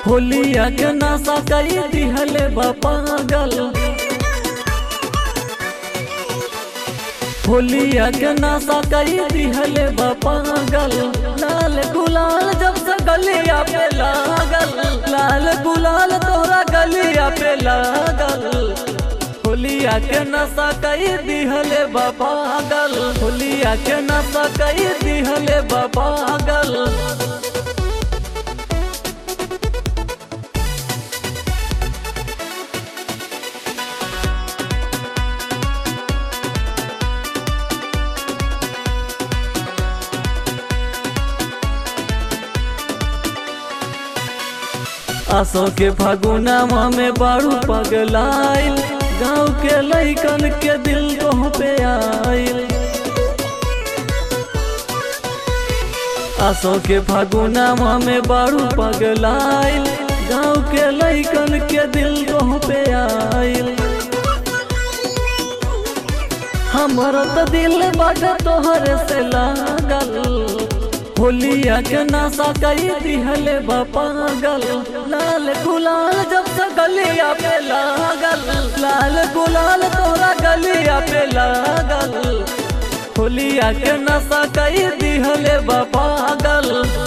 होलिया के नशा कई दिहले बा पागल। होलिया के नशा कई दिहले बा पागल। लाल गुलाल जब से गलिया पे लागल, लाल गुलाल तोरा गलिया पे लागल। होलिया के नशा कई दिहले बा पागल। होलिया के नशा कई दिहले बा पागल। आसो के फागुनामा में बारू पगलाइल, गाँव के लइकन के दिल तोह पे आइल। आसो के फागुनामा में बारू पगलाइल, गाँव के लइकन के दिल तोह पे आइल। हमारा तो दिल बाटे तोहरे से लागल। होलिया के नशा कई दिहले बा पागल। लाल गुलाल जब से गलिया पे लागल, लाल गुलाल तोरा गलिया पे लागल। होलिया के नशा कई दिहले बा पागल।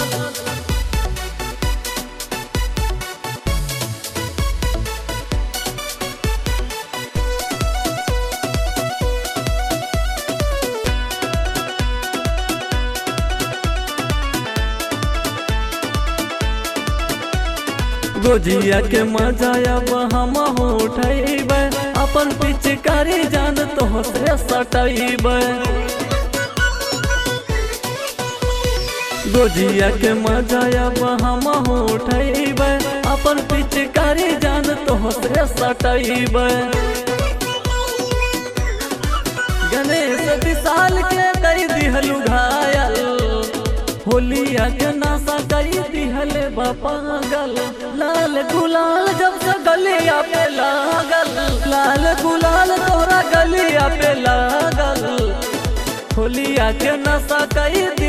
गोजिया के मजा अब हम उठैबे, अपन पिचकारी जान तो से सटैबे। गोजिया के मजा अब हम उठैबे, अपन पिचकारी जान तो से सटैबे। गणेश विशाल के कई दिहलु घायल। होलिया के नशा कई दिहले बा पागल। लाल गुलाल जब से गलिया पे लागल, लाल गुलाल तोरा गलिया पे लागल। होलिया के नशा कई